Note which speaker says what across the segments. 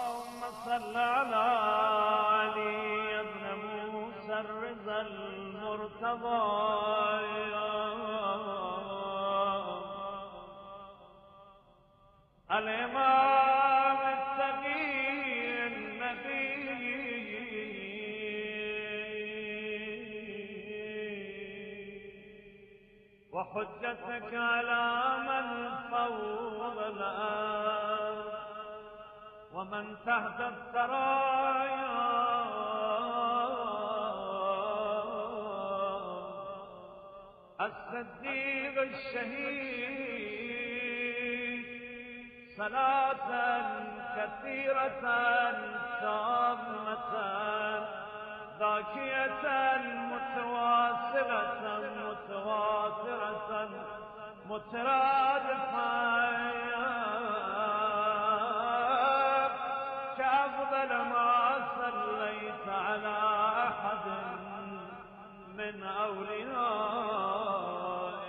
Speaker 1: صل على علي ابن موسى الرضا المرتضى الإمام التقي النبي وحجتك على من فوض الأرض ومن تحت الثرايا الصديق الشهيد صلاة كثيرة تامة ذاكية متواصلة متواترة مترادفة كأفضل ما صليت على أحد من أوليائك.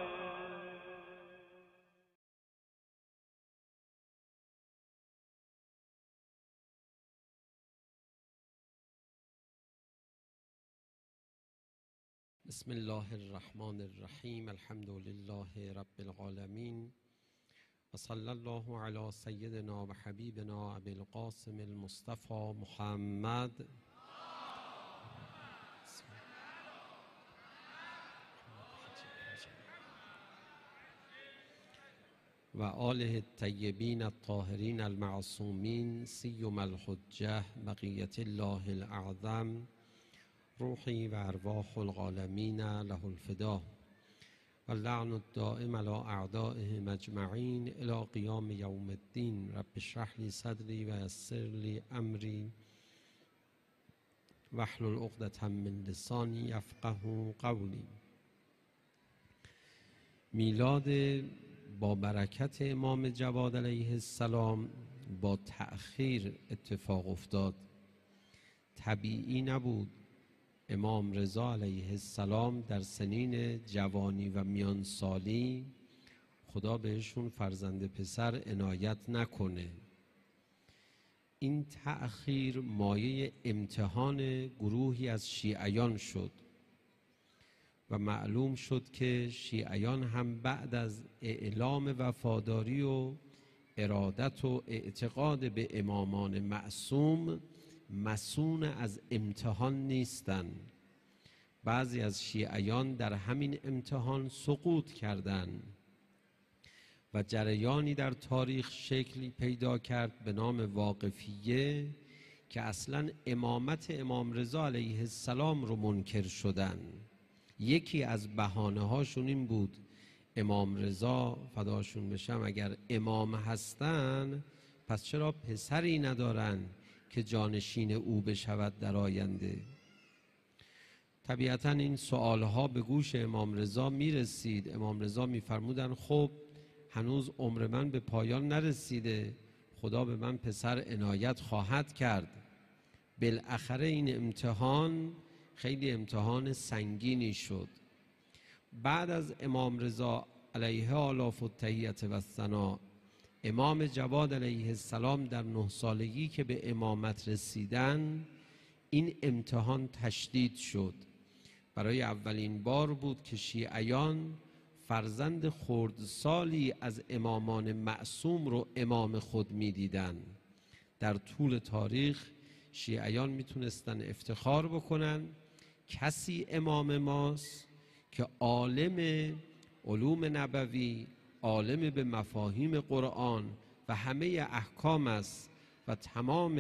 Speaker 2: بسم الله الرحمن الرحیم. الحمد لله رب العالمین و صلی الله علی سیدنا و حبیبنا ابی القاسم المصطفى محمد و آله الطیبین الطاهرین المعصومین سیما الحجة بقیة الله الاعظم روحی و ارواح العالمین له الفدا و اللعن الدائم علی اعدائهم اجمعین الی قیام یوم الدین. رب اشرح لی صدری و یسر لی امری واحلل عقدة من لسانی یفقهوا قولی. میلاد با برکت امام جواد علیه السلام با تأخیر اتفاق افتاد. طبیعی نبود امام رضا علیه السلام در سنین جوانی و میانسالی خدا بهشون فرزند پسر عنایت نکنه. این تأخیر مایه امتحان گروهی از شیعیان شد و معلوم شد که شیعیان هم بعد از اعلام وفاداری و ارادت و اعتقاد به امامان معصوم مصون از امتحان نیستند. بعضی از شیعیان در همین امتحان سقوط کردند و جریانی در تاریخ شکلی پیدا کرد به نام واقفیه که اصلا امامت امام رضا علیه السلام رو منکر شدن. یکی از بهانه هاشون این بود امام رضا فداشون بشم اگر امام هستن پس چرا پسری ندارن که جانشین او بشود در آینده. طبیعتا این سوالها به گوش امام رضا می رسید. امام رضا می فرمودن خب هنوز عمر من به پایان نرسیده، خدا به من پسر عنایت خواهد کرد. بالاخره این امتحان خیلی امتحان سنگینی شد. بعد از امام رضا علیه آلاف التحیة و الثنا امام جواد علیه السلام در 9 سالگی که به امامت رسیدن این امتحان تشدید شد. برای اولین بار بود که شیعیان فرزند خردسالی از امامان معصوم رو امام خود می دیدن. در طول تاریخ شیعیان می تونستن افتخار بکنن کسی امام ماست که عالم علوم نبوی، عالم به مفاهیم قرآن و همه احکام است و تمام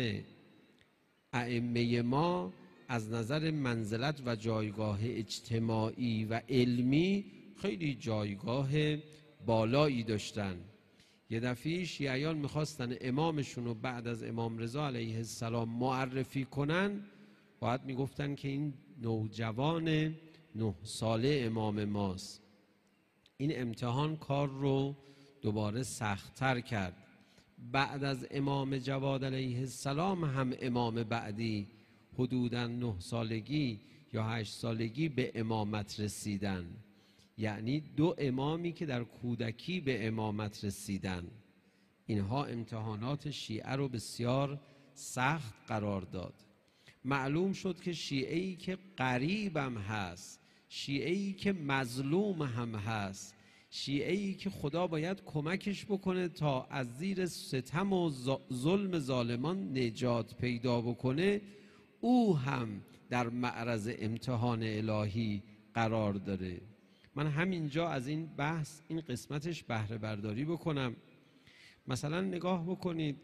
Speaker 2: ائمه ما از نظر منزلت و جایگاه اجتماعی و علمی خیلی جایگاه بالایی داشتن. یه دفعه شیعیان میخواستن امامشون رو بعد از امام رضا علیه السلام معرفی کنن، باید میگفتن که این نوجوان 9 ساله امام ماست. این امتحان کار رو دوباره سخت‌تر کرد. بعد از امام جواد علیه السلام هم امام بعدی حدوداً 9 سالگی یا 8 سالگی به امامت رسیدن. یعنی 2 امامی که در کودکی به امامت رسیدن. اینها امتحانات شیعه رو بسیار سخت قرار داد. معلوم شد که شیعه‌ای که غریبم هست، شیعه‌ای که مظلوم هم هست، شیعه‌ای که خدا باید کمکش بکنه تا از زیر ستم و ظلم ظالمان نجات پیدا بکنه، او هم در معرض امتحان الهی قرار داره. من همینجا از این بحث، این قسمتش بهره برداری بکنم. مثلا نگاه بکنید،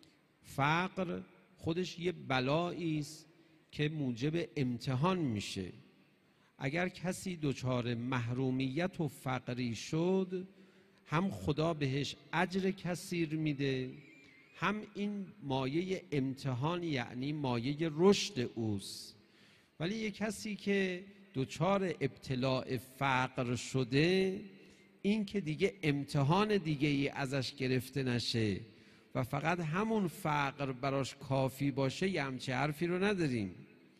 Speaker 2: فقر خودش یه بلایی است که موجب امتحان میشه. اگر کسی دچار محرومیت و فقری شد، هم خدا بهش اجر کثیر میده، هم این مایه امتحان یعنی مایه رشد اوست. ولی یک کسی که دچار ابتلاء فقر شده، این که دیگه امتحان دیگه ای ازش گرفته نشه و فقط همون فقر براش کافی باشه، یه همچه حرفی رو نداریم.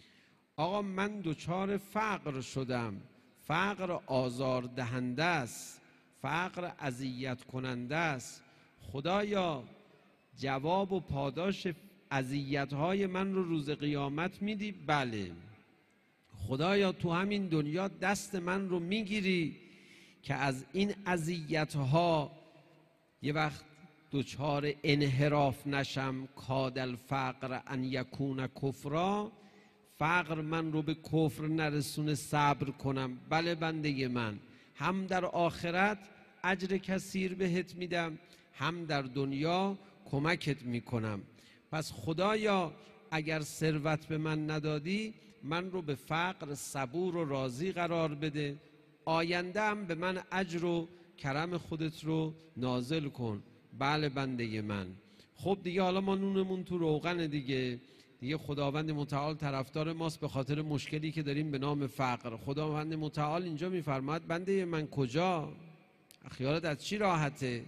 Speaker 2: آقا من دچار فقر شدم، فقر آزار دهنده است، فقر اذیت کننده است، خدایا جواب و پاداش اذیت‌های من رو روز قیامت میدی؟ بله. خدایا تو همین دنیا دست من رو میگیری که از این اذیت‌ها یه وقت دچار انحراف نشم، کاد الفقر ان یکون کفرا، فقر من رو به کفر نرسونه، صبر کنم. بله بنده من، هم در آخرت اجر کثیر بهت میدم، هم در دنیا کمکت میکنم. پس خدایا اگر ثروت به من ندادی، من رو به فقر صبور و راضی قرار بده، آینده هم به من اجر و کرم خودت رو نازل کن. بله بنده من. خب دیگه حالا ما نونمون تو روغن دیگه خداوند متعال طرفدار ماست به خاطر مشکلی که داریم به نام فقر. خداوند متعال اینجا میفرماید بنده من کجا؟ خیالت از چی راحته؟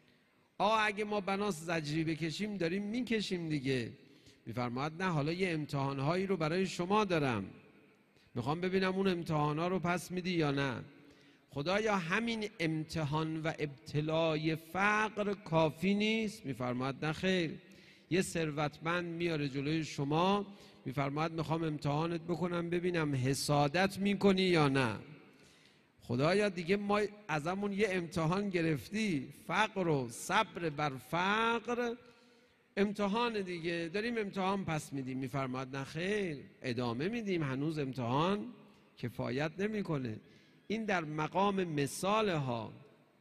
Speaker 2: اگه ما بناس زجری بکشیم داریم میکشیم دیگه. میفرماید نه، حالا یه امتحانهایی رو برای شما دارم، میخوام ببینم اون امتحانها رو پس میدی یا نه. خدایا همین امتحان و ابتلای فقر کافی نیست؟ میفرماید نه خیر، یه ثروتمند میاره جلوی شما، میفرماید میخوام امتحانت بکنم ببینم حسادت میکنی یا نه. خدایا دیگه ما ازمون یه امتحان گرفتی، فقر و صبر بر فقر امتحان دیگه، داریم امتحان پس میدیم. میفرماید نه خیر، ادامه میدیم، هنوز امتحان کفایت نمیکنه. این در مقام مثال ها.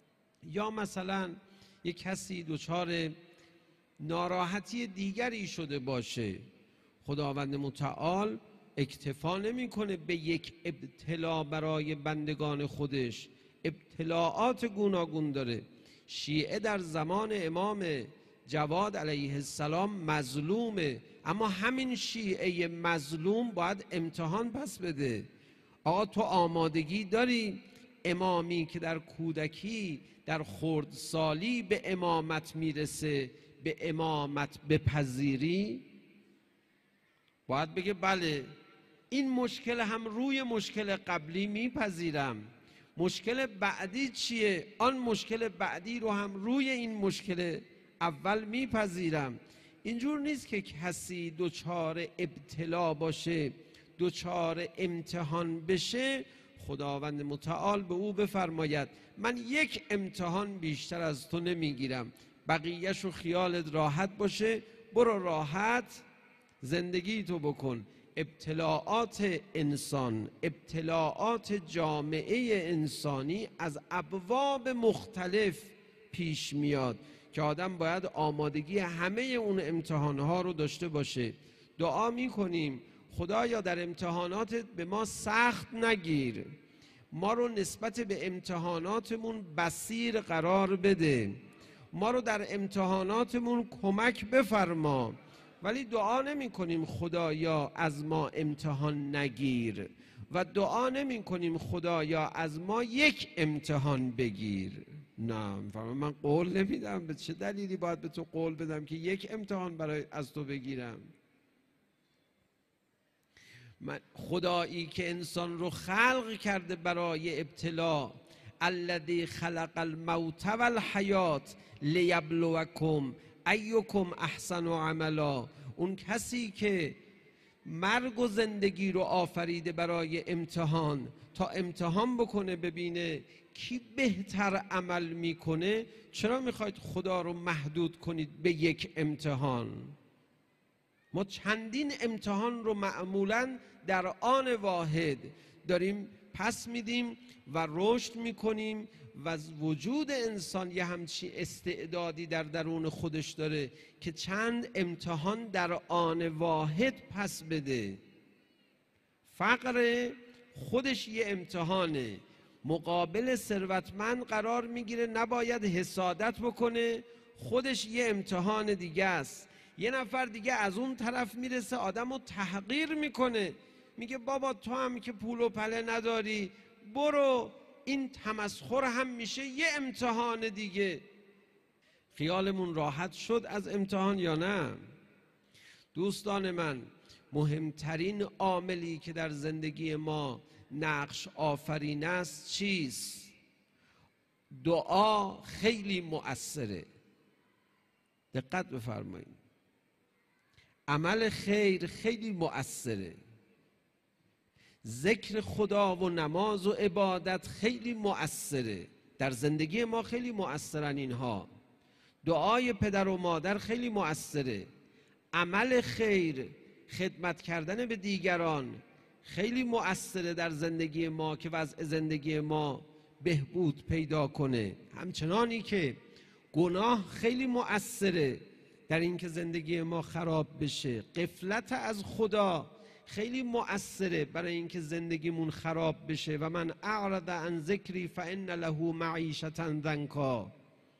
Speaker 2: یا مثلا یک کسی دچار ناراحتی دیگری شده باشه، خداوند متعال اکتفا نمیکنه به یک ابتلا برای بندگان خودش، ابتلاعات گوناگون داره. شیعه در زمان امام جواد علیه السلام مظلومه، اما همین شیعه مظلوم باید امتحان پس بده. آقا تو آمادگی داری امامی که در کودکی در خردسالی به امامت میرسه به امامت بپذیری؟ باید بگه بله، این مشکل هم روی مشکل قبلی میپذیرم. مشکل بعدی چیه؟ آن مشکل بعدی رو هم روی این مشکل اول میپذیرم. اینجور نیست که کسی دچار ابتلا باشه، دچار امتحان بشه، خداوند متعال به او بفرماید من یک امتحان بیشتر از تو نمیگیرم، بقیهش رو خیالت راحت باشه، برو راحت زندگی تو بکن. ابتلاعات انسان، ابتلاعات جامعه انسانی از ابواب مختلف پیش میاد که آدم باید آمادگی همه اون امتحانها رو داشته باشه. دعا میکنیم خدایا در امتحاناتت به ما سخت نگیر، ما رو نسبت به امتحاناتمون بصیر قرار بده، ما رو در امتحاناتمون کمک بفرما. ولی دعا نمی کنیم خدایا از ما امتحان نگیر و دعا نمی کنیم خدایا از ما یک امتحان بگیر. نه، من قول نمیدم. به چه دلیلی باید به تو قول بدم که یک امتحان برای از تو بگیرم؟ من خدایی که انسان رو خلق کرده برای ابتلا، الذی خلق الموت والحیات لیبلوکم ایکم احسن عملا، اون کسی که مرگ و زندگی رو آفریده برای امتحان تا امتحان بکنه ببینه کی بهتر عمل میکنه، چرا میخواید خدا رو محدود کنید به یک امتحان؟ ما چندین امتحان رو معمولاً در آن واحد داریم پس میدیم و رشد میکنیم و وجود انسان یه همچین استعدادی در درون خودش داره که چند امتحان در آن واحد پس بده. فقر خودش یه امتحانه، مقابل ثروتمند قرار میگیره، نباید حسادت بکنه، خودش یه امتحان دیگه است. یه نفر دیگه از اون طرف میرسه آدم رو تحقیر میکنه، میگه بابا تو هم که پول و پله نداری برو. این تمسخر هم میشه یه امتحان دیگه. خیالمون راحت شد از امتحان یا نه؟ دوستان من، مهمترین عاملی که در زندگی ما نقش آفرین است چیست؟ دعا خیلی مؤثره. دقت بفرمایید، عمل خیر خیلی مؤثره، ذکر خدا و نماز و عبادت خیلی مؤثره. در زندگی ما خیلی مؤثرن اینها. دعای پدر و مادر خیلی مؤثره، عمل خیر، خدمت کردن به دیگران خیلی مؤثره در زندگی ما که وضع زندگی ما بهبود پیدا کنه. همچنانی که گناه خیلی مؤثره در اینکه زندگی ما خراب بشه. غفلت از خدا خیلی مؤثره برای اینکه زندگیمون خراب بشه. و من اعرض عن ذکری فان له معیشة ضنکا.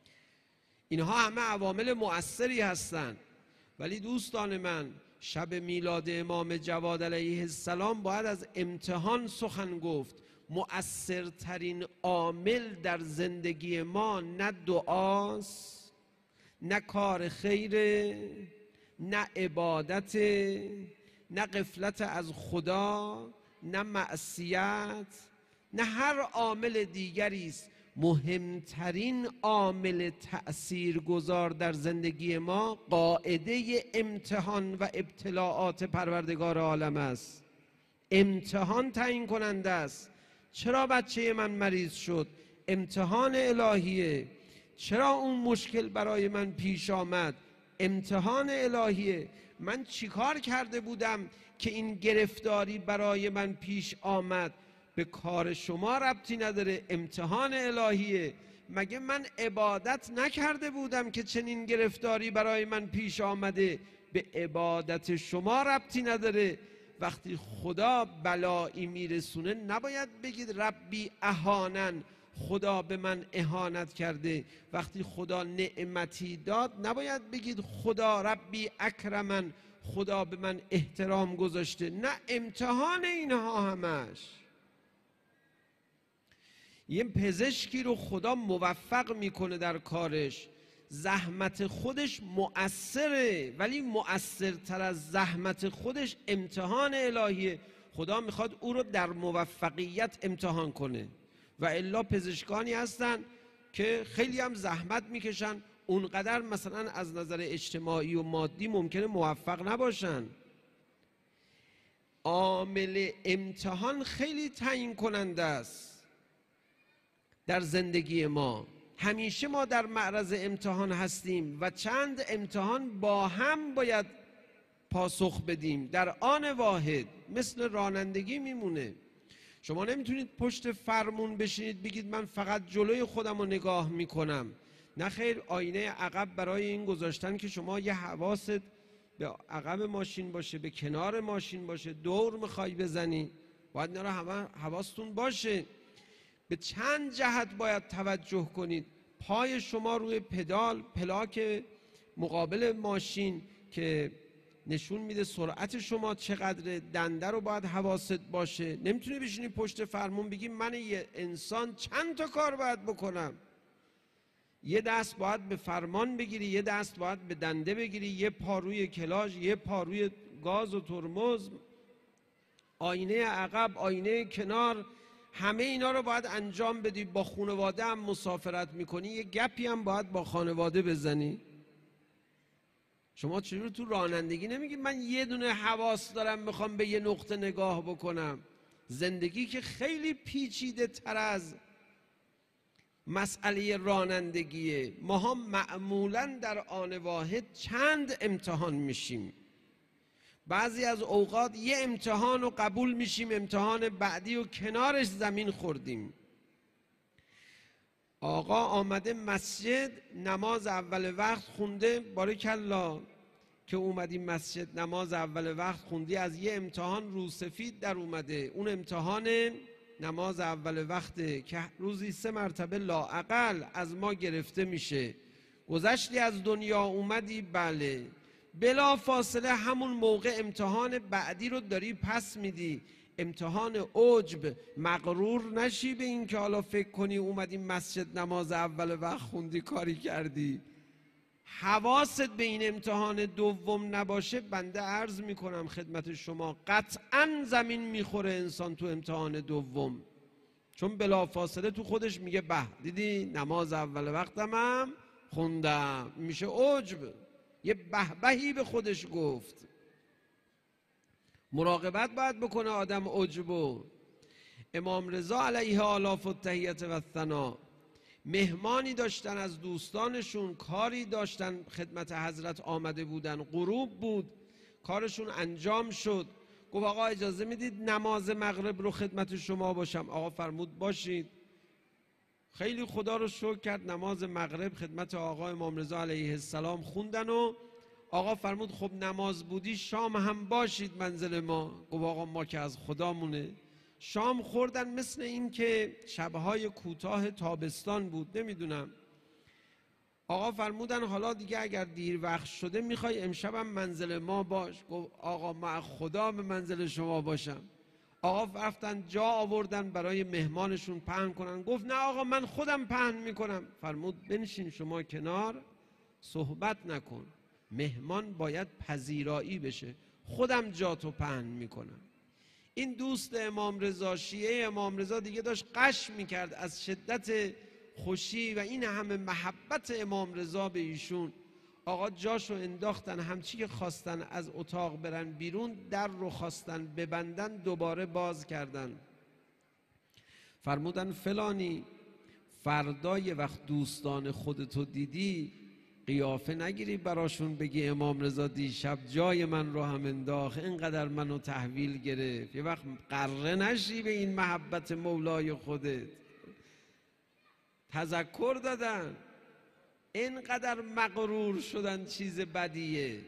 Speaker 2: اینها همه عوامل مؤثری هستند. ولی دوستان من، شب میلاد امام جواد علیه السلام باید از امتحان سخن گفت. مؤثرترین عامل در زندگی ما نه دعاست، نه کار خیره، نه عبادت، نه غفلت از خدا، نه معصیت، نه هر عامل دیگری است. مهمترین عامل تأثیرگذار در زندگی ما قاعده امتحان و ابتلاعات پروردگار عالم است. امتحان تعیین کننده است. چرا بچه من مریض شد؟ امتحان الهیه. چرا اون مشکل برای من پیش آمد؟ امتحان الهیه. من چیکار کرده بودم که این گرفتاری برای من پیش آمد؟ به کار شما ربطی نداره، امتحان الهیه. مگه من عبادت نکرده بودم که چنین گرفتاری برای من پیش آمده؟ به عبادت شما ربطی نداره. وقتی خدا بلایی میرسونه نباید بگید ربی اهانن، خدا به من اهانت کرده. وقتی خدا نعمتی داد نباید بگید خدا ربی اکرمن، خدا به من احترام گذاشته. نه، امتحان اینها همش. یه پزشکی رو خدا موفق میکنه در کارش، زحمت خودش مؤثره، ولی مؤثرتر از زحمت خودش امتحان الهیه. خدا میخواد او رو در موفقیت امتحان کنه. و الا پزشکانی هستن که خیلی هم زحمت میکشن، اونقدر مثلا از نظر اجتماعی و مادی ممکنه موفق نباشن. عامل امتحان خیلی تعیین کننده است در زندگی ما. همیشه ما در معرض امتحان هستیم و چند امتحان با هم باید پاسخ بدیم در آن واحد. مثل رانندگی میمونه. شما نمیتونید پشت فرمون بشینید بگید من فقط جلوی خودم رو نگاه میکنم. نه خیر، آینه عقب برای این گذاشتن که شما یه حواست به عقب ماشین باشه، به کنار ماشین باشه، دور میخوای بزنی، باید اینا رو همه حواستون باشه. به چند جهت باید توجه کنید. پای شما روی پدال، پلاک مقابل ماشین که نشون میده سرعت شما چقدره، دنده رو باید حواست باشه. نمیتونی بشینی پشت فرمون بگی من یه انسان چند تا کار باید بکنم. یه دست باید به فرمان بگیری، یه دست باید به دنده بگیری، یه پا روی کلاژ، یه پا روی گاز و ترمز، آینه عقب، آینه کنار، همه اینا رو باید انجام بدی. با خانواده هم مسافرت میکنی، یه گپی هم باید با خانواده بزنی. شما چجور تو رانندگی نمیگید من یه دونه حواس دارم میخوام به یه نقطه نگاه بکنم؟ زندگی که خیلی پیچیده تر از مسئله رانندگیه. ماها معمولاً در آن واحد چند امتحان میشیم. بعضی از اوقات یه امتحان رو قبول میشیم، امتحان بعدی و کنارش زمین خوردیم. آقا آمده مسجد نماز اول وقت خونده، باریکلا که اومدی مسجد نماز اول وقت خوندی، از یه امتحان روسفید در اومده. اون امتحان نماز اول وقته که روزی 3 مرتبه لااقل از ما گرفته میشه. گذشتی از دنیا اومدی، بله، بلا فاصله همون موقع امتحان بعدی رو داری پس میدی. امتحان عجب، مغرور نشی به این که حالا فکر کنی اومدی مسجد نماز اول وقت خوندی کاری کردی. حواست به این امتحان دوم نباشه، بنده عرض میکنم خدمت شما قطعاً زمین میخوره انسان تو امتحان دوم. چون بلافاصله تو خودش میگه به دیدی نماز اول وقتم هم خوندم. میشه عجب، یه بهی به خودش گفت. مراقبت باید بکنه آدم عجبو. امام رضا علیه آلاف التحیت و الثنا مهمانی داشتن از دوستانشون، کاری داشتن خدمت حضرت آمده بودن، غروب بود، کارشون انجام شد. گفت آقا اجازه میدید نماز مغرب رو خدمت شما باشم؟ آقا فرمود باشید. خیلی خدا رو شکر کرد، نماز مغرب خدمت آقا امام رضا علیه السلام خوندن و آقا فرمود خب نماز بودی شام هم باشید منزل ما. گفت آقا ما که از خدامونه. شام خوردن، مثل این که شبهای کوتاه تابستان بود، نمیدونم. آقا فرمودن حالا دیگه اگر دیر وقت شده میخوای امشبم منزل ما باش؟ گفت آقا من خدا به منزل شما باشم. آقا رفتن جا آوردن برای مهمانشون پهن کنن. گفت نه آقا من خودم پهن میکنم. فرمود بنشین شما کنار، صحبت نکن، مهمان باید پذیرایی بشه، خودم جاتو پهن میکنم. این دوست امام رضا، شیعه امام رضا، دیگه داشت قش میکرد از شدت خوشی و این همه محبت امام رضا به ایشون. آقا جاشو انداختن، همچی که خواستن از اتاق برن بیرون، در رو خواستن ببندن، دوباره باز کردن. فرمودن فلانی فردا یه وقت دوستان خودتو دیدی قیافه نگیری براشون بگی امام رضا دیشب جای من رو هم انداخت، اینقدر منو تحویل گرفت. یه وقت قره نشی به این محبت مولای خودت. تذکر دادن، اینقدر مغرور شدن چیز بدیه،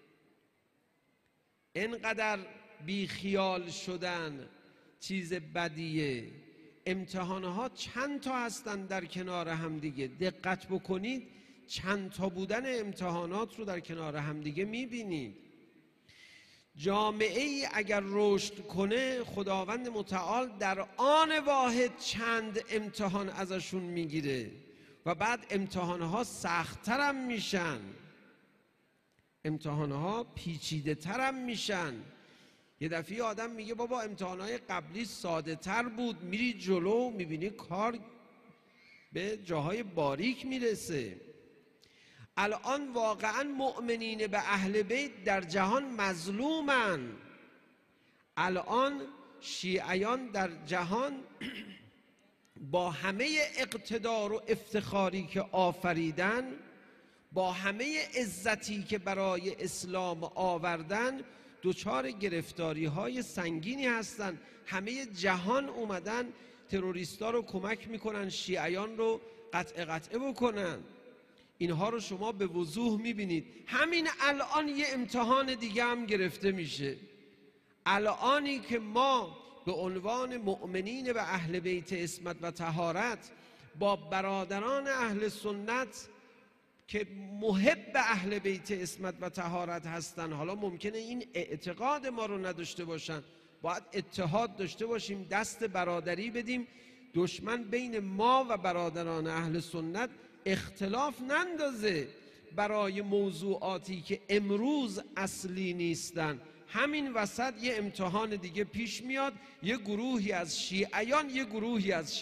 Speaker 2: اینقدر بیخیال شدن چیز بدیه. امتحانها چند تا هستن در کنار هم دیگه، دقت بکنید چند تا بودن امتحانات رو در کنار هم دیگه میبینید. جامعه ای اگر رشد کنه، خداوند متعال در آن واحد چند امتحان ازشون میگیره و بعد امتحانها سخت‌ترم میشن، امتحانها پیچیده ترم میشن. یه دفعه آدم میگه بابا امتحانهای قبلی ساده تر بود، میری جلو میبینی کار به جاهای باریک میرسه. الان واقعا مؤمنین به اهل بیت در جهان مظلومن. الان شیعیان در جهان با همه اقتدار و افتخاری که آفریدن، با همه عزتی که برای اسلام آوردن، دچار گرفتاری های سنگینی هستن. همه جهان اومدن تروریستا رو کمک میکنن شیعیان رو قطعه بکنن. اینها رو شما به وضوح میبینید. همین الان یه امتحان دیگه هم گرفته میشه. الانی که ما به عنوان مؤمنین به اهل بیت عصمت و طهارت با برادران اهل سنت که محب اهل بیت عصمت و طهارت هستن، حالا ممکنه این اعتقاد ما رو نداشته باشن، باید اتحاد داشته باشیم، دست برادری بدیم، دشمن بین ما و برادران اهل سنت اختلاف نندازه برای موضوعاتی که امروز اصلی نیستن. همین وسط یه امتحان دیگه پیش میاد، یه گروهی از شیعیان یه گروهی از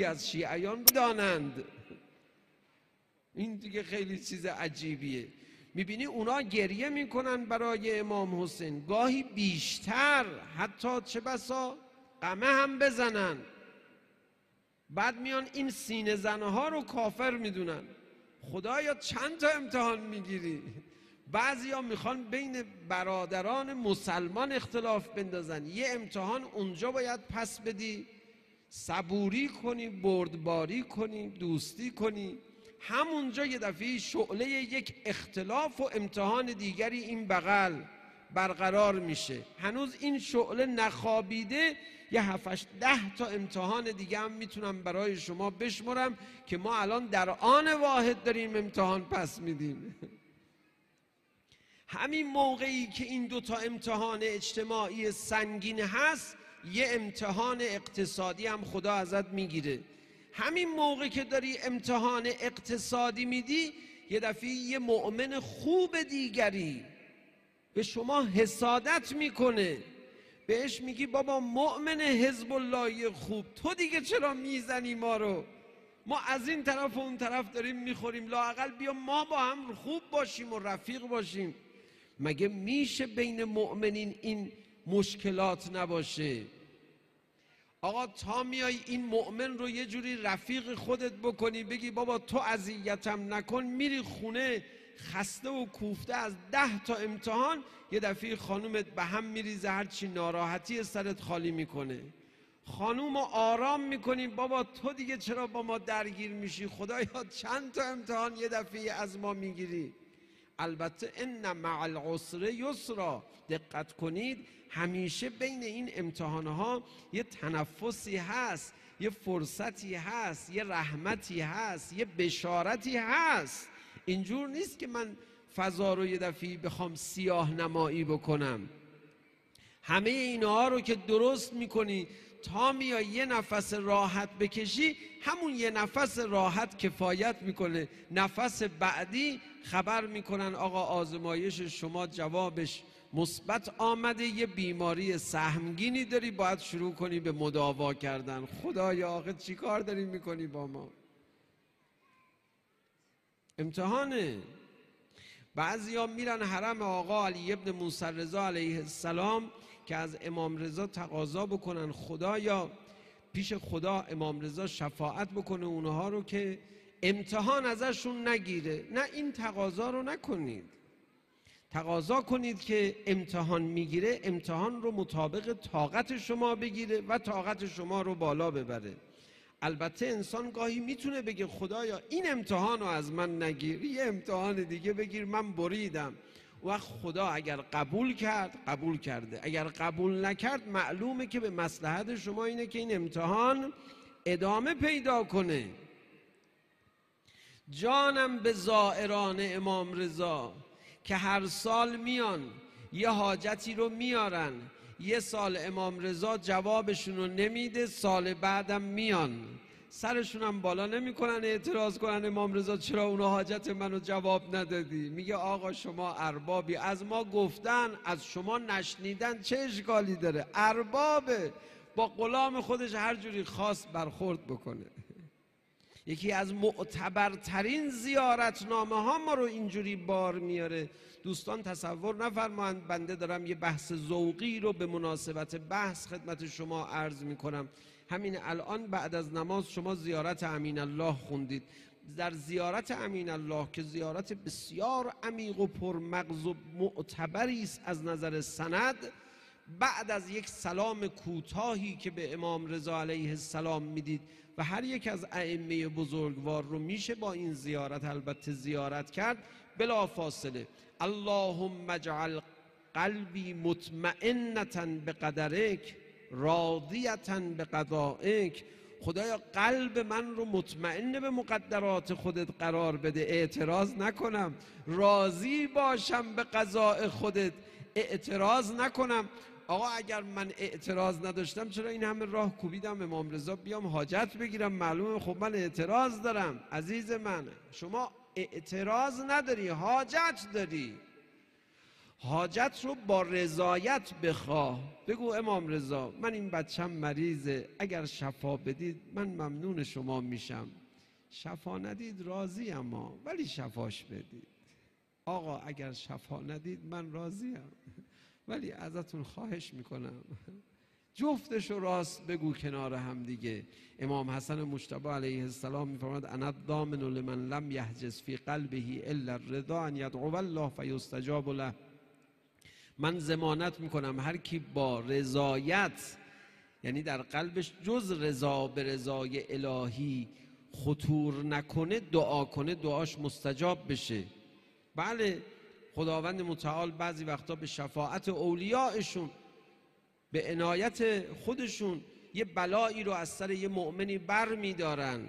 Speaker 2: شیعیان رو دانند. این دیگه خیلی چیز عجیبیه. میبینی اونا گریه میکنن برای امام حسین، گاهی بیشتر، حتی چه بسا قمه هم بزنن. بعد میان این سینه زنه ها رو کافر میدونن. خدایا چند تا امتحان میگیری؟ بعضی ها میخوان بین برادران مسلمان اختلاف بندازن. یه امتحان اونجا باید پس بدی، صبوری کنی، بردباری کنی، دوستی کنی، همونجا یه دفعه شعله یک اختلاف و امتحان دیگری این بغل برقرار میشه. هنوز این شعله نخوابیده، یه 7-10 تا امتحان دیگه هم میتونم برای شما بشمرم که ما الان در آن واحد داریم امتحان پس میدیم. همین موقعی که این 2 تا امتحان اجتماعی سنگین هست، یه امتحان اقتصادی هم خدا ازت میگیره. همین موقع که داری امتحان اقتصادی میدی، یه دفعه یه مؤمن خوب دیگری به شما حسادت میکنه، بهش میگی بابا مؤمن حزب الله خوب، تو دیگه چرا میزنی ما رو؟ ما از این طرف و اون طرف داریم میخوریم، لااقل بیا ما با هم خوب باشیم و رفیق باشیم. مگه میشه بین مؤمنین این مشکلات نباشه؟ آقا تا میای این مؤمن رو یه جوری رفیق خودت بکنی، بگی بابا تو اذیتم نکن، میری خونه خسته و کوفته از 10 تا امتحان، یه دفعه خانومت به هم میریزه، هرچی ناراحتی سرت خالی میکنه. خانوم رو آرام میکنی، بابا تو دیگه چرا با ما درگیر میشی؟ خدایا چند تا امتحان یه دفعه از ما میگیری. البته ان مع العسر یسرا، دقت کنید همیشه بین این امتحانها یه تنفسی هست، یه فرصتی هست، یه رحمتی هست، یه بشارتی هست. اینجور نیست که من فضا رو یه دفعه بخوام سیاه نمایی بکنم. همه اینها رو که درست میکنی، تا میای یه نفس راحت بکشی، همون یه نفس راحت کفایت میکنه. نفس بعدی خبر میکنن آقا آزمایش شما جوابش مثبت آمده، یه بیماری سهمگینی داری، باید شروع کنی به مداوا کردن. خدایا آخه چی کار داری میکنی با ما؟ امتحانه. بعضی ها میرن حرم آقا علی ابن موسی رضا علیه السلام که از امام رضا تقاضا بکنن خدایا پیش خدا امام رضا شفاعت بکنه اونها رو که امتحان ازشون نگیره. نه، این تقاضا رو نکنید. تقاضا کنید که امتحان میگیره، امتحان رو مطابق طاقت شما بگیره و طاقت شما رو بالا ببره. البته انسان گاهی میتونه بگه خدایا این امتحان رو از من نگیر، یه امتحان دیگه بگیر، من بریدم. و خدا اگر قبول کرد قبول کرده، اگر قبول نکرد معلومه که به مصلحت شما اینه که این امتحان ادامه پیدا کنه. جانم به زائران امام رضا که هر سال میان یه حاجتی رو میارن، یه سال امام رضا جوابشون رو نمیده، سال بعدم میان سرشون هم بالا نمیکنن اعتراض کنن امام رضا چرا اونها حاجت منو جواب ندادی؟ میگه آقا شما اربابی، از ما گفتن از شما نشنیدن، چه اشکالی داره؟ اربابه، با غلام خودش هر جوری خواست برخورد بکنه. یکی از معتبرترین زیارتنامه ها ما رو اینجوری بار میاره. دوستان تصور نفرمایند بنده دارم یه بحث ذوقی رو به مناسبت بحث خدمت شما عرض میکنم. همین الان بعد از نماز شما زیارت امین الله خوندید. در زیارت امین الله که زیارت بسیار عمیق و پرمغز و معتبری است از نظر سند، بعد از یک سلام کوتاهی که به امام رضا علیه السلام میدید و هر یک از ائمه بزرگوار رو میشه با این زیارت البته زیارت کرد، بلا فاصله اللهم اجعل قلبی مطمئنة بقدرک راضیة بقضائک. خدایا قلب من رو مطمئن به مقدرات خودت قرار بده، اعتراض نکنم، راضی باشم به قضاء خودت، اعتراض نکنم. آقا اگر من اعتراض نداشتم چرا این همه راه کوبیدم امام رضا بیام حاجت بگیرم؟ معلومه خب من اعتراض دارم. عزیز من، شما اعتراض نداری، حاجت داری. حاجت رو با رضایت بخواه. بگو امام رضا من این بچم مریضه، اگر شفا بدید من ممنون شما میشم، شفا ندید راضی اما ولی شفاش بدید. آقا اگر شفا ندید من راضیم، ولی ازتون خواهش میکنم جفتشو راست بگو کنار هم دیگه. امام حسن مجتبی علیه السلام میفرماد انا الضامن لمن لم یحجز فی قلبه الا الرضا ان یدعو الله فیستجاب له. من ضمانت میکنم هر کی با رضایت، یعنی در قلبش جز رضا به رضای الهی خطور نکنه، دعا کنه، دعاش مستجاب بشه. بله خداوند متعال بعضی وقتا به شفاعت اولیائشون، به عنایت خودشون یه بلایی رو از سر یه مؤمنی بر میدارن،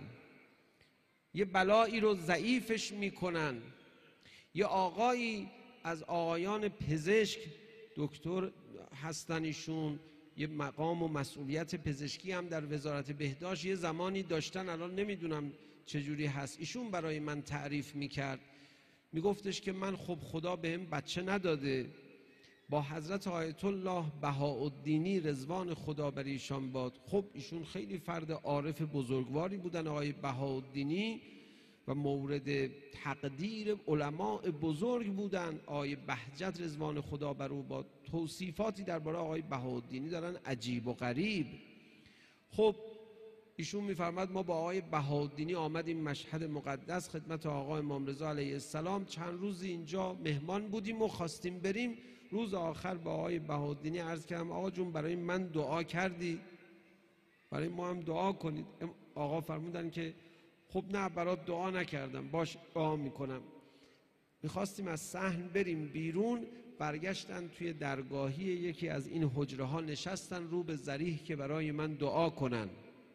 Speaker 2: یه بلایی رو ضعیفش میکنن. یه آقایی از آقایان پزشک، دکتر هستن ایشون، یه مقام و مسئولیت پزشکی هم در وزارت بهداشت یه زمانی داشتن، الان نمیدونم چجوری هست. ایشون برای من تعریف میکرد، میگفتش که من خب خدا بهم بچه نداده، با حضرت آیت الله بهاءالدینی رضوان خدا بر ایشان باد. خب ایشون خیلی فرد عارف بزرگواری بودن آقای بهاءالدینی و مورد تقدیر علماء بزرگ بودن. آقای بهجت رضوان خدا بر او باد توصیفاتی درباره آقای بهاءالدینی دارن عجیب و غریب. خب ایشون میفرماد ما با آقای بهاءالدینی آمدیم مشهد مقدس خدمت آقا امام رضا علیه السلام، چند روز اینجا مهمان بودیم و خواستیم بریم. روز آخر با آقای بهاءالدینی عرض کردم آقا جون برای من دعا کردی، برای ما هم دعا کنید. آقا فرمودن که خب نه برات دعا نکردم، باش دعا میکنم. میخواستیم از صحن بریم بیرون، برگشتن توی درگاهی یکی از این حجره ها نشستن رو به ضریح که برای من دعا کنن.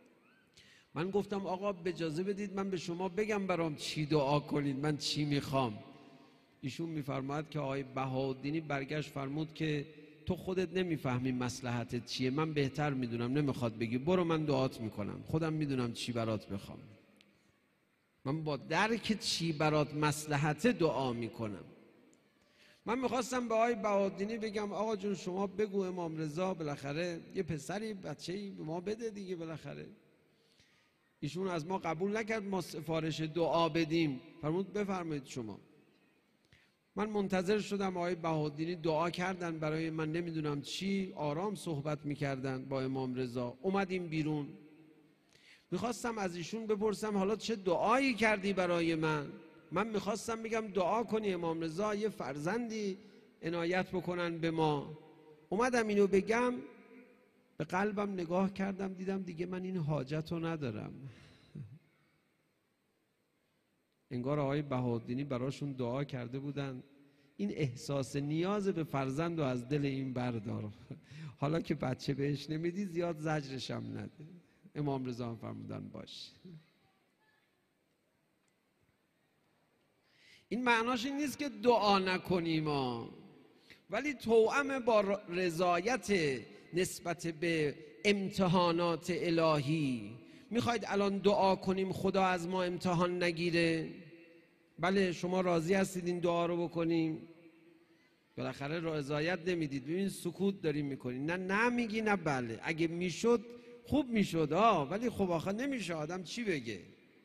Speaker 2: من گفتم آقا اجازه بدید من به شما بگم برام چی دعا کنید، من چی میخوام. ایشون میفرماد که آقای بهاءالدینی برگشت فرمود که تو خودت نمیفهمی مصلحتت چیه، من بهتر میدونم، نمیخواد بگی، برو من دعات میکنم، خودم میدونم چی برات بخوام، من با درک چی برات مصلحت دعا میکنم. من میخواستم به آقای بهاءالدینی بگم آقا جون شما بگو امام رضا بالاخره یه پسری بچه‌ای به ما بده دیگه بالاخره. ایشون از ما قبول نکرد ما سفارش دعا بدیم، فرمود بفرمایید شما. من منتظر شدم آقای بهاءالدینی دعا کردن برای من، نمیدونم چی، آرام صحبت میکردن با امام رضا. اومدیم بیرون، میخواستم از ایشون بپرسم حالا چه دعایی کردی برای من. من میخواستم بگم دعا کنی امام رضا یه فرزندی عنایت بکنن به ما. اومدم اینو بگم، به قلبم نگاه کردم دیدم دیگه من این حاجت رو ندارم. انگار آقای بهاءالدینی براشون دعا کرده بودن این احساس نیاز به فرزند رو از دل این بردار، حالا که بچه بهش نمیدی زیاد زجرش هم نده. امام رضا هم فرمودن باش. این معناش این نیست که دعا نکنیم ولی توأم با رضایت نسبت به امتحانات الهی. میخواید الان دعا کنیم خدا از ما امتحان نگیره؟ بله شما راضی هستید این دعا رو بکنیم؟ بالاخره رضایت نمیدید، ببین سکوت داریم میکنیم، نه میگی نه بله. اگه میشد خوب میشد ولی خب آخه نمیشه، آدم چی بگه.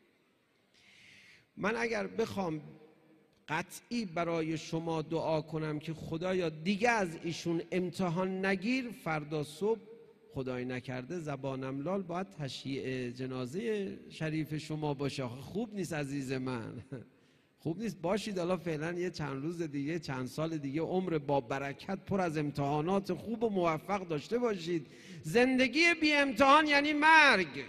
Speaker 2: من اگر بخوام قطعی برای شما دعا کنم که خدایا دیگه از ایشون امتحان نگیر، فردا صبح خدای نکرده زبانم لال باید تشییع جنازه شریف شما باشه. خوب نیست عزیز من، خوب نیست. باشید حالا فعلا یه چند روز دیگه، چند سال دیگه عمر با برکت پر از امتحانات خوب و موفق داشته باشید. زندگی بی امتحان یعنی مرگ.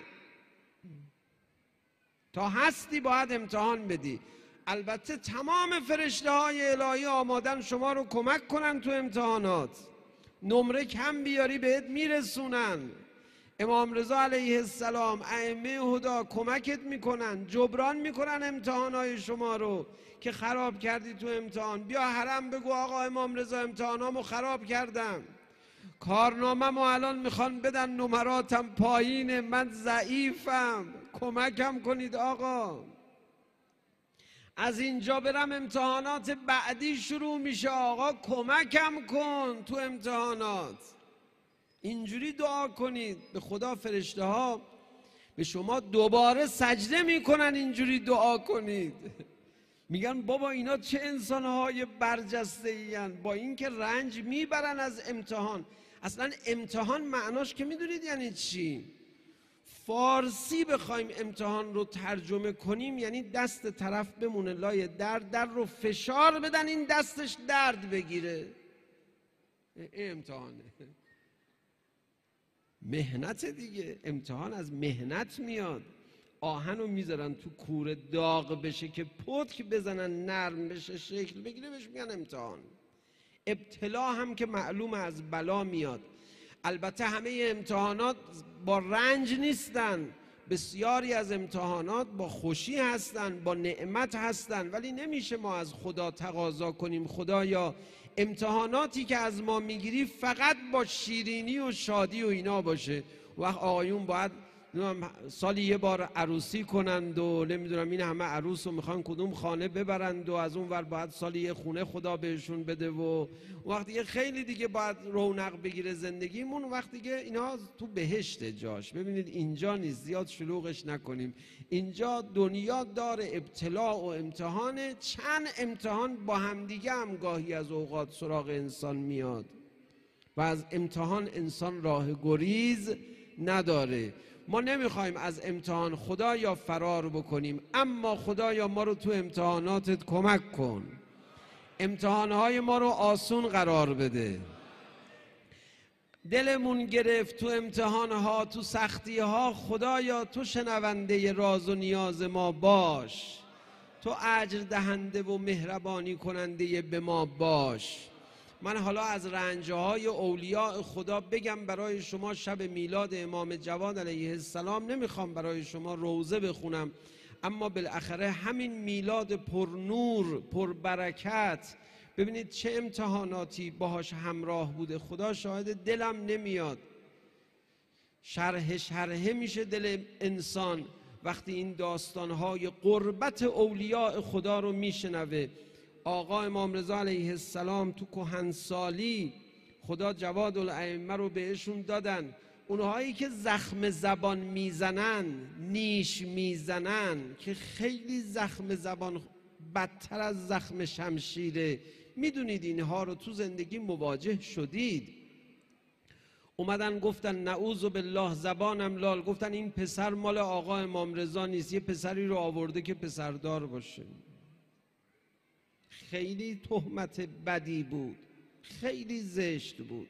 Speaker 2: تا هستی باید امتحان بدی. البته تمام فرشته های الهی آمادن شما رو کمک کنن تو امتحانات، نمره کم بیاری بهت میرسونن. امام رضا علیه السلام، ائمه هدا کمکت میکنن، جبران میکنن امتحانات شما رو که خراب کردی تو امتحان. بیا حرم بگو آقا امام رضا امتحانامو خراب کردم، کارنامه‌مو الان میخوان بدن نمراتم پایینه، من ضعیفم، کمکم کنید آقا. از اینجا برم امتحانات بعدی شروع میشه، آقا کمکم کن تو امتحانات. اینجوری دعا کنید به خدا. فرشته ها به شما دوباره سجده میکنن اینجوری دعا کنید. میگن بابا اینا چه انسانهای برجسته این، با اینکه رنج میبرن از امتحان. اصلا امتحان معناش که میدونید یعنی چی؟ فارسی بخوایم امتحان رو ترجمه کنیم یعنی دست طرف بمونه لای در رو فشار بدن این دستش درد بگیره. این امتحانه. مهنت دیگه، امتحان از مهنت میاد. آهن رو میذارن تو کوره داغ بشه که پتک بزنن نرم بشه شکل بگیره، بهش میگن امتحان. ابتلا هم که معلوم از بلا میاد. البته همه امتحانات با رنج نیستن، بسیاری از امتحانات با خوشی هستن، با نعمت هستن، ولی نمیشه ما از خدا تقاضا کنیم خدایا امتحاناتی که از ما میگیری فقط با شیرینی و شادی و اینا باشه. وقت آقایون باید سالی یه بار عروسی کنند و نمیدونم این همه عروس رو میخوان کدوم خانه ببرند و از اون ور باید سالی یه خونه خدا بهشون بده و وقتی دیگه خیلی دیگه باید رونق بگیره زندگیمون. وقتی دیگه اینا تو بهشت جاش، ببینید اینجا نیست، زیاد شلوغش نکنیم. اینجا دنیا دار ابتلا و امتحانه. چند امتحان با همدیگه هم گاهی از اوقات سراغ انسان میاد و از امتحان انسان راه گریز نداره. ما نمیخوایم از امتحان خدایا فرار بکنیم، اما خدایا ما رو تو امتحاناتت کمک کن، امتحانهای ما رو آسون قرار بده. دلمون گرفت تو امتحانها، تو سختیها، خدایا تو شنونده راز و نیاز ما باش، تو اجر دهنده و مهربانی کننده به ما باش. من حالا از رنجهای اولیاء خدا بگم برای شما. شب میلاد امام جواد علیه السلام نمیخوام برای شما روزه بخونم، اما بالاخره همین میلاد پر نور پر برکت، ببینید چه امتحاناتی باهاش همراه بوده. خدا شاهد دلم نمیاد، شرحه میشه دل انسان وقتی این داستانهای قربت اولیاء خدا رو میشنوه. آقا امام رضا علیه السلام تو کهنسالی خدا جواد الائمه رو بهشون دادن. اونهایی که زخم زبان میزنن، نیش میزنن، که خیلی زخم زبان بدتر از زخم شمشیره، میدونید اینها رو تو زندگی مواجه شدید. اومدن گفتن نعوذ بالله زبانم لال، گفتن این پسر مال آقا امام رضا نیست، یه پسری رو آورده که پسردار باشه. خیلی تهمت بدی بود، خیلی زشت بود.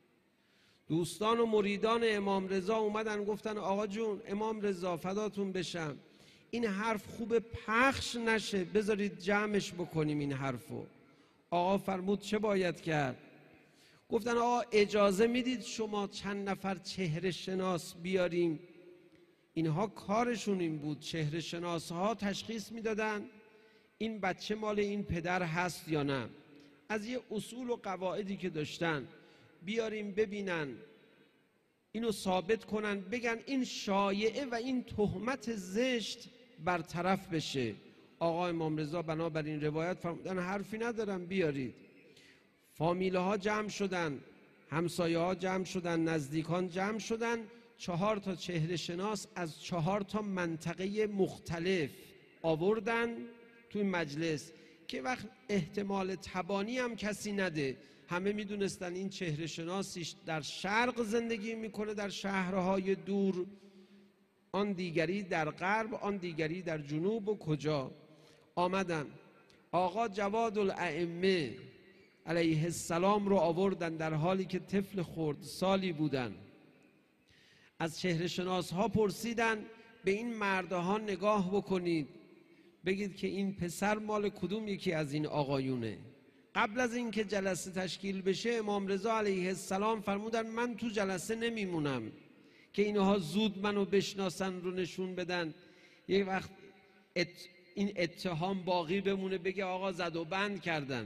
Speaker 2: دوستان و مریدان امام رضا اومدن گفتن آقا جون امام رضا فداتون بشم، این حرف خوب پخش نشه، بذارید جمعش بکنیم این حرفو. آقا فرمود چه باید کرد؟ گفتن آقا اجازه میدید شما چند نفر چهره شناس بیاریم؟ اینها کارشون این بود، چهره شناس ها تشخیص میدادن این بچه مال این پدر هست یا نه، از یه اصول و قواعدی که داشتن بیاریم ببینن، اینو ثابت کنن، بگن این شایعه و این تهمت زشت برطرف بشه. آقا امام رضا بنابراین روایت فرمودن حرفی ندارم بیارید. فامیله ها جمع شدن، همسایه ها جمع شدن، نزدیکان جمع شدن، 4 تا چهره شناس از 4 تا منطقه مختلف آوردن توی مجلس که وقت احتمال تبانی هم کسی نده. همه میدونستن این چهره شناسیش در شرق زندگی میکنه، در شهرهای دور، آن دیگری در غرب، آن دیگری در جنوب و کجا. آمدن آقا جواد الائمه علیه السلام رو آوردن در حالی که طفل خردسالی بودن. از چهره شناس ها پرسیدن به این مردها نگاه بکنید، بگید که این پسر مال کدوم یکی از این آقایونه. قبل از اینکه جلسه تشکیل بشه امام رضا علیه السلام فرمودن من تو جلسه نمیمونم که اینها زود منو بشناسن رو نشون بدن، یه وقت این اتهام باقی بمونه بگه آقا زد و بند کردن.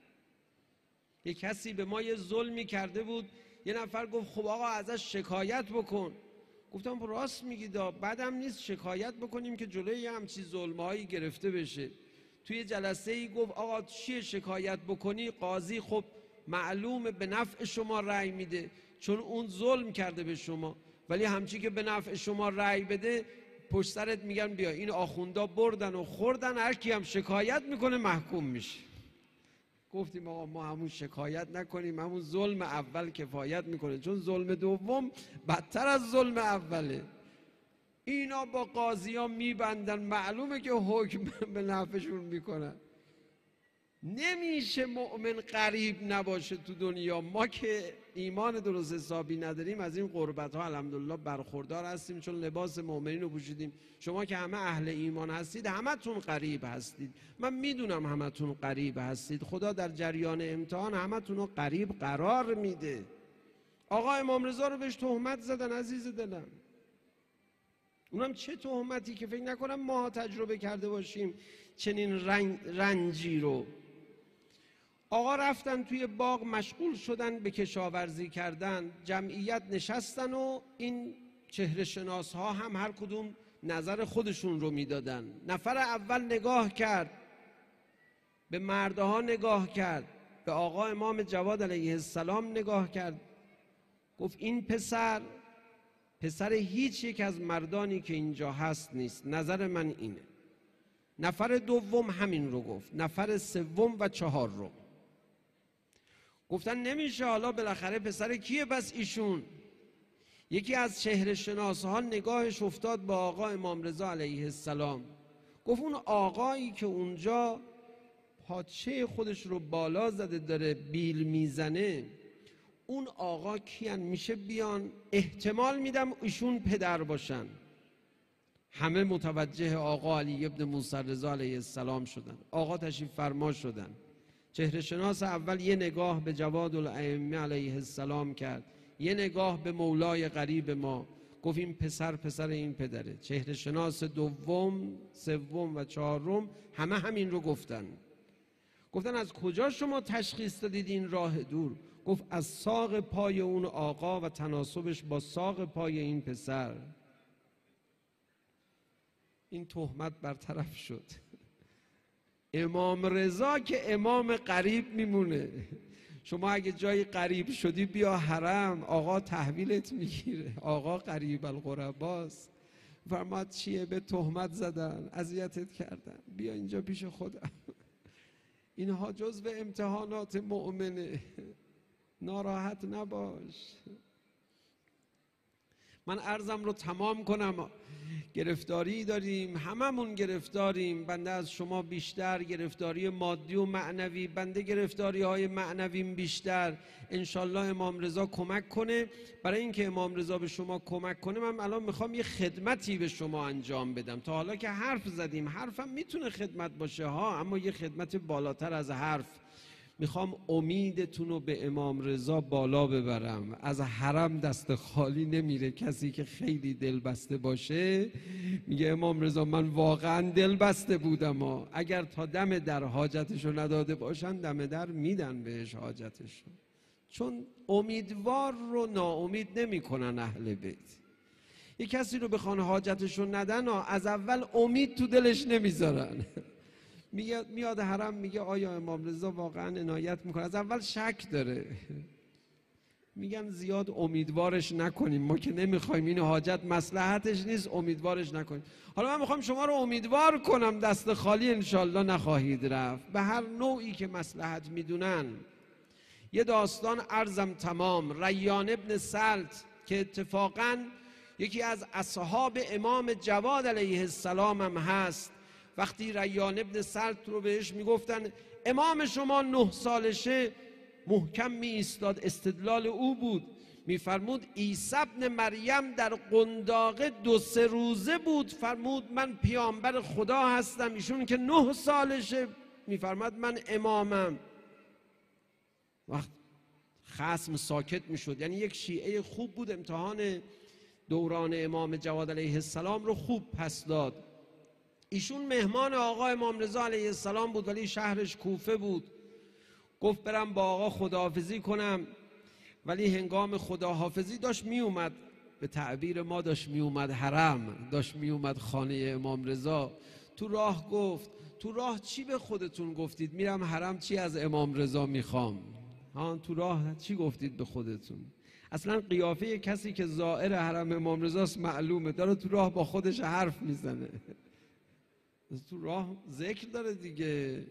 Speaker 2: یه کسی به ما یه ظلمی کرده بود، یه نفر گفت خب آقا ازش شکایت بکن. گفتم راست میگی، بعدم نیست شکایت بکنیم که جلوی همچین ظلمهایی گرفته بشه. توی جلسه ای گفت آقا چیه شکایت بکنی؟ قاضی خب معلومه به نفع شما رأی میده چون اون ظلم کرده به شما، ولی همچی که به نفع شما رأی بده پشت سرت میگن بیا این آخوندا بردن و خوردن، هر کی هم شکایت میکنه محکوم میشه. گفتیم آقا ما همون شکایت نکنیم، همون ظلم اول کفایت میکنه، چون ظلم دوم بدتر از ظلم اوله. اینا با قاضی ها میبندن، معلومه که حکم به نفعشون میکنن. نمیشه مؤمن غریب نباشه تو دنیا. ما که ایمان درست حسابی نداریم از این قربت ها الحمدلله برخوردار هستیم، چون لباس مؤمنین رو پوشیدیم. شما که همه اهل ایمان هستید همتون غریب هستید، من میدونم همتون غریب هستید. خدا در جریان امتحان همتون رو غریب قرار میده. آقا امام رضا رو بهش تهمت زدن عزیز دلم، اونم چه تهمتی که فکر نکنم ما تجربه کرده باشیم چنین رنجی رو. آقا رفتن توی باغ مشغول شدن به کشاورزی کردن، جمعیت نشستن و این چهره شناس ها هم هر کدوم نظر خودشون رو میدادن. نفر اول نگاه کرد، به مردها نگاه کرد، به آقا امام جواد علیه السلام نگاه کرد، گفت این پسر هیچ یک از مردانی که اینجا هست نیست، نظر من اینه. نفر دوم همین رو گفت، نفر سوم و چهارم گفتن نمیشه، حالا بالاخره پسر کیه پس ایشون؟ یکی از چهره شناس ها نگاهش افتاد با آقا امام رضا علیه السلام، گفت اون آقایی که اونجا پاچه خودش رو بالا زده داره بیل میزنه، اون آقا کیان؟ میشه بیان؟ احتمال میدم ایشون پدر باشن. همه متوجه آقا علی ابن موسی رضا علیه السلام شدن. آقا تشریف فرما شدن. چهره شناس اول یه نگاه به جواد الائمه علیه السلام کرد، یه نگاه به مولای غریب ما، گفت این پسر این پدره. چهره شناس دوم، سوم و چهارم همه همین رو گفتن. گفتن از کجا شما تشخیص دادید این راه دور؟ گفت از ساق پای اون آقا و تناسبش با ساق پای این پسر. این تهمت برطرف شد. امام رضا که امام غریب میمونه. شما اگه جای غریب شدی بیا حرم، آقا تحویلت میگیره، آقا غریب الغرباست. فرماد چیه؟ به تهمت زدن، اذیتت کردن، بیا اینجا پیش خودم. اینها جزو امتحانات مؤمنه، ناراحت نباش. من عرضم رو تمام کنم. گرفتاری داریم، هممون گرفتاریم، بنده از شما بیشتر، گرفتاری مادی و معنوی، بنده گرفتاری های معنویم بیشتر. انشالله امام رضا کمک کنه. برای اینکه امام رضا به شما کمک کنه من الان میخوام یه خدمتی به شما انجام بدم. تا حالا که حرف زدیم، حرفم میتونه خدمت باشه ها، اما یه خدمت بالاتر از حرف. میخوام امیدتون رو به امام رضا بالا ببرم. از حرم دست خالی نمیره. کسی که خیلی دل بسته باشه میگه امام رضا من واقعا دل بسته بودم اگر تا دم در حاجتشو نداده باشن دم در میدن بهش حاجتشو. چون امیدوار رو ناامید نمی کنن اهل بیت. یک کسی رو بخوان حاجتشو ندن از اول امید تو دلش نمیذارن. میاد حرم میگه آیا امام رضا واقعا عنایت میکنه؟ از اول شک داره. میگن زیاد امیدوارش نکنیم، ما که نمیخوایم، این حاجت مصلحتش نیست، امیدوارش نکنیم. حالا من میخوام شما رو امیدوار کنم دست خالی انشالله نخواهید رفت. به هر نوعی که مصلحت میدونن. یه داستان عرضم تمام. ریان ابن سلط که اتفاقا یکی از اصحاب امام جواد علیه السلام هم هست، وقتی ریان ابن سلط رو بهش میگفتن امام شما 9 سالشه، محکم می ایستاد. استدلال او بود، میفرمود عیسی ابن مریم در قنداقه 2-3 روزه بود، فرمود من پیامبر خدا هستم. ایشون که 9 سالشه میفرماد من امامم. وقت خصم ساکت میشد. یعنی یک شیعه خوب بود، امتحان دوران امام جواد علیه السلام رو خوب پس داد. ایشون مهمان آقا امام رضا علیه السلام بود، ولی شهرش کوفه بود. گفت برم با آقا خداحافظی کنم، ولی هنگام خداحافظی داشت می اومد، به تعبیر ما داشت می اومد حرم، داشت می اومد خانه امام رضا. تو راه گفت تو راه چی به خودتون گفتید؟ میرم حرم چی از امام رضا میخوام؟ ها تو راه چی گفتید به خودتون؟ اصلا قیافه کسی که زائر حرم امام رضاست معلومه، داره تو راه با خودش حرف میزنه. تو راه ذکر داره دیگه.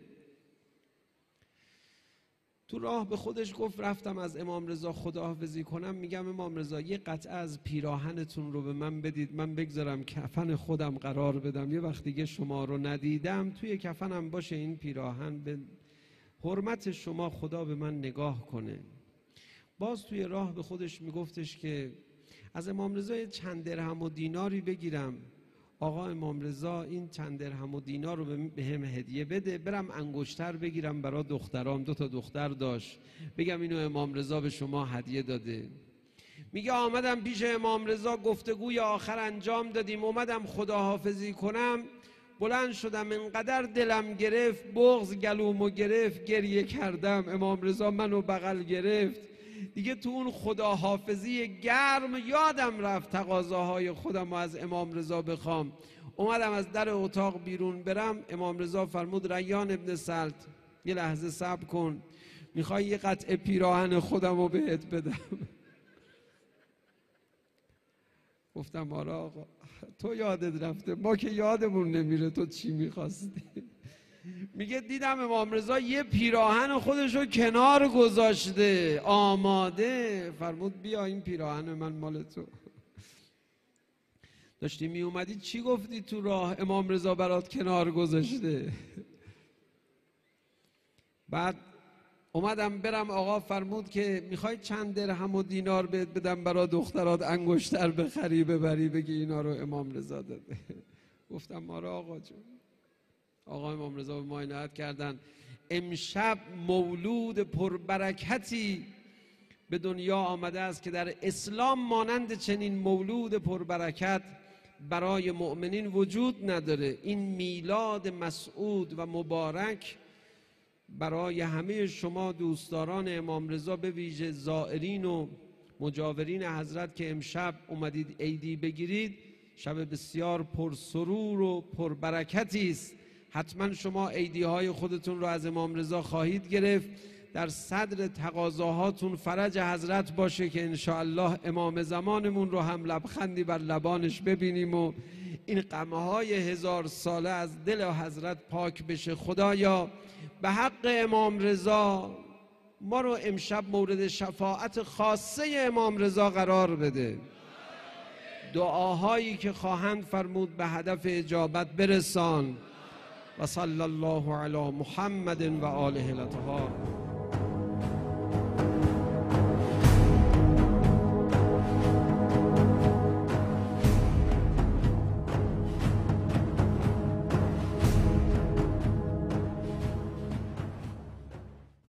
Speaker 2: تو راه به خودش گفت رفتم از امام رضا خداحافظی کنم، میگم امام رضا یه قطعه از پیراهنتون رو به من بدید، من بگذارم کفن خودم قرار بدم، یه وقت دیگه شما رو ندیدم توی کفنم باشه این پیراهن، به حرمت شما خدا به من نگاه کنه. باز توی راه به خودش میگفتش که از امام رضا چند درهم و دیناری بگیرم، آقا امام رضا این چند درهم و دینار رو به هم هدیه بده، برم انگشتر بگیرم برای دخترام، 2 تا دختر داشت، بگم اینو امام رضا به شما هدیه داده. میگه آمدم پیش امام رضا، گفتگوی آخر انجام دادیم، اومدم خداحافظی کنم، بلند شدم، انقدر دلم گرفت، بغض گلومو گرفت، گریه کردم، امام رضا منو بغل گرفت. دیگه تو اون خداحافظی گرم یادم رفت تقاضاهای خودم رو از امام رضا بخوام. اومدم از در اتاق بیرون برم، امام رضا فرمود ریان ابن سلط یه لحظه صبر کن، میخوای یه قطعه پیراهن خودم رو بهت بدم؟ گفتم آره آقا تو یادت رفته، ما که یادمون نمیره تو چی میخواستی. میگه دیدم امام رضا یه پیراهن خودش رو کنار گذاشته آماده، فرمود بیا این پیراهن من مال تو. داشتی می اومدی چی گفتی تو راه امام رضا برات کنار گذاشته؟ بعد اومدم برم، آقا فرمود که میخوای چند درهم و دینار بهت بدم برای دخترات انگشتر بخری ببری بگی اینا رو امام رضا داده. گفتم آره آقا جون. آقا امام رضا به ما عنایت کردن، امشب مولود پربرکتی به دنیا آمده است که در اسلام مانند چنین مولود پربرکت برای مؤمنین وجود نداره. این میلاد مسعود و مبارک برای همه شما دوستداران امام رضا، به ویژه زائرین و مجاورین حضرت که امشب اومدید عیدی بگیرید، شب بسیار پرسرور و پربرکتی است. حتما شما عیدی‌های خودتون رو از امام رضا خواهید گرفت. در صدر تقاضاهاتون فرج حضرت باشه که انشاءالله امام زمانمون رو هم لبخندی بر لبانش ببینیم و این غمهای 1000 ساله از دل حضرت پاک بشه. خدایا به حق امام رضا ما رو امشب مورد شفاعت خاصه امام رضا قرار بده. دعاهایی که خواهند فرمود به هدف اجابت برسان. و صلی الله علی محمد و آله الاطهار.